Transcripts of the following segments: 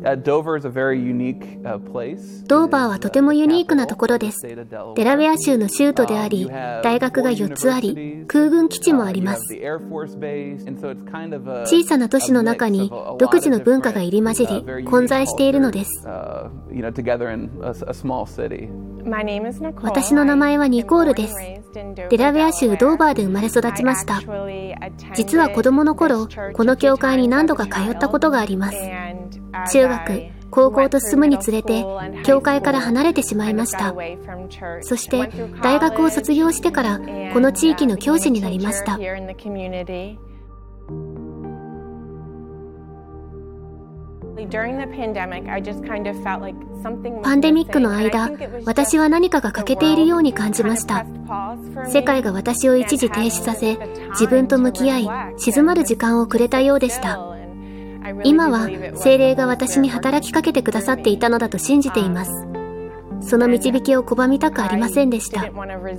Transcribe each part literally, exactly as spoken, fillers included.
ドーバーはとてもユニークなところです。デラウェア州の州都であり、大学がよっつあり、空軍基地もあります。小さな都市の中に独自の文化が入り混じり、混在しているのです。私の名前はニコールです。デラウェア州ドーバーで生まれ育ちました。実は子供の頃、この教会に何度か通ったことがあります。中学、高校と進むにつれて、教会から離れてしまいました。そして、大学を卒業してから、この地域の教師になりました。パンデミックの間、私は何かが欠けているように感じました。世界が私を一時停止させ、自分と向き合い、静まる時間をくれたようでした。今は聖霊が私に働きかけてくださっていたのだと信じています。その導きを拒みたくありませんでした。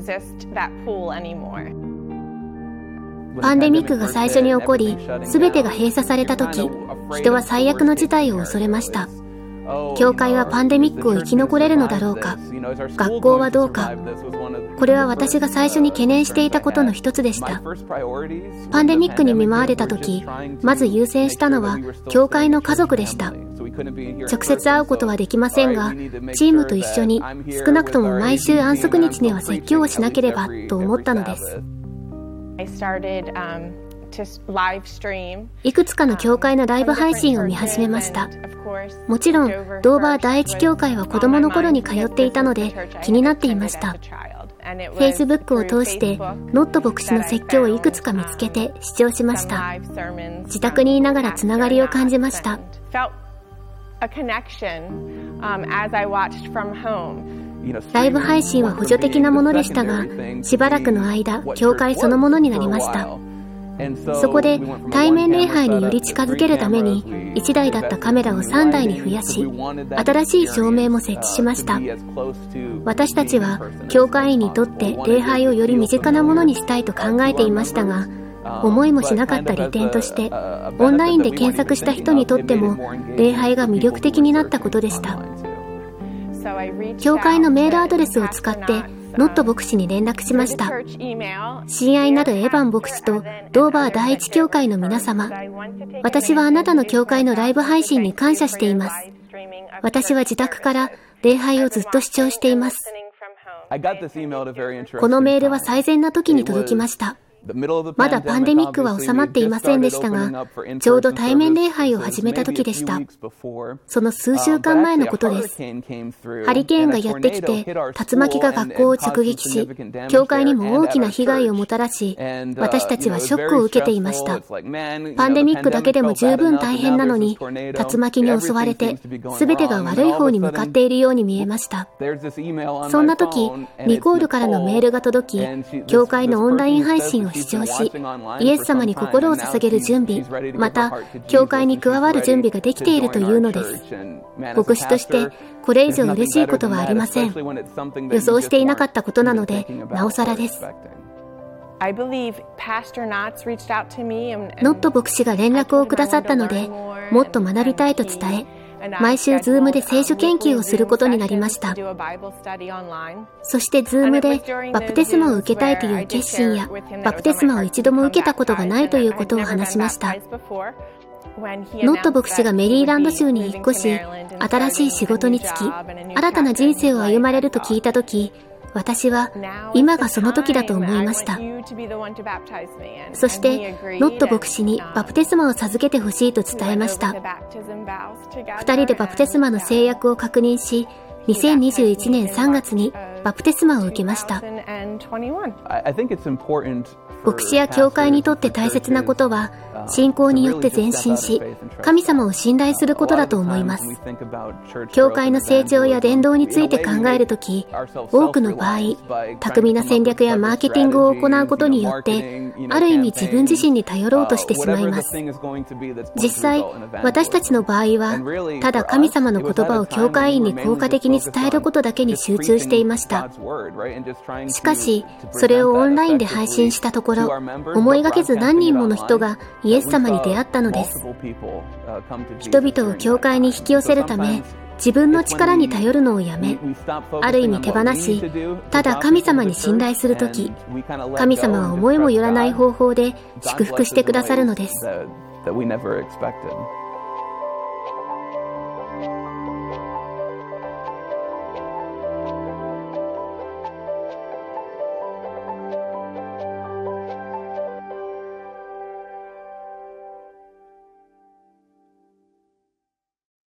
パンデミックが最初に起こり、すべてが閉鎖された時、人は最悪の事態を恐れました。教会はパンデミックを生き残れるのだろうか、学校はどうか。これは私が最初に懸念していたことの一つでした。パンデミックに見舞われた時、まず優先したのは教会の家族でした。直接会うことはできませんが、チームと一緒に少なくとも毎週安息日には説教をしなければと思ったのです。いくつかの教会のライブ配信を見始めました。もちろん、ドーバー第一教会は子供の頃に通っていたので気になっていました。Facebook を通してノット牧師の説教をいくつか見つけて視聴しました。自宅にいながらつながりを感じました。ライブ配信は補助的なものでしたが、しばらくの間、教会そのものになりました。そこで対面礼拝により近づけるためにいちだいだったカメラをさんだいに増やし、新しい照明も設置しました。私たちは教会員にとって礼拝をより身近なものにしたいと考えていましたが、思いもしなかった利点として、オンラインで検索した人にとっても礼拝が魅力的になったことでした。教会のメールアドレスを使ってノット牧師に連絡しました。親愛なるエヴァン牧師とドーバー第一教会の皆様、私はあなたの教会のライブ配信に感謝しています。私は自宅から礼拝をずっと視聴しています。このメールは最善な時に届きました。まだパンデミックは収まっていませんでしたが、ちょうど対面礼拝を始めた時でした。その数週間前のことです。ハリケーンがやってきて、竜巻が学校を直撃し、教会にも大きな被害をもたらし、私たちはショックを受けていました。パンデミックだけでも十分大変なのに、竜巻に襲われて、すべてが悪い方に向かっているように見えました。そんな時、ニコールからのメールが届き、教会のオンライン配信を視聴し、イエス様に心を捧げる準備、また教会に加わる準備ができているというのです。牧師としてこれ以上嬉しいことはありません。予想していなかったことなので、なおさらです。ノット牧師が連絡をくださったので、もっと学びたいと伝え、毎週ズームで聖書研究をすることになりました。そしてズームでバプテスマを受けたいという決心や、バプテスマを一度も受けたことがないということを話しました。ノット牧師がメリーランド州に引っ越し、新しい仕事に就き、新たな人生を歩まれると聞いたとき、私は今がその時だと思いました。そしてノット牧師にバプテスマを授けてほしいと伝えました。二人でバプテスマの制約を確認し、にせんにじゅういちねんさんがつにバプテスマを受けました。牧師や教会にとって大切なことは、信仰によって前進し、神様を信頼することだと思います。教会の成長や伝道について考えるとき、多くの場合、巧みな戦略やマーケティングを行うことによって、ある意味自分自身に頼ろうとしてしまいます。実際、私たちの場合は、ただ神様の言葉を教会員に効果的に伝えることだけに集中していました。しかし、それをオンラインで配信したところ、思いがけず何人もの人がイエス様に出会ったのです。人々を教会に引き寄せるため、自分の力に頼るのをやめ、ある意味手放し、ただ神様に信頼するとき、神様は思いもよらない方法で祝福してくださるのです。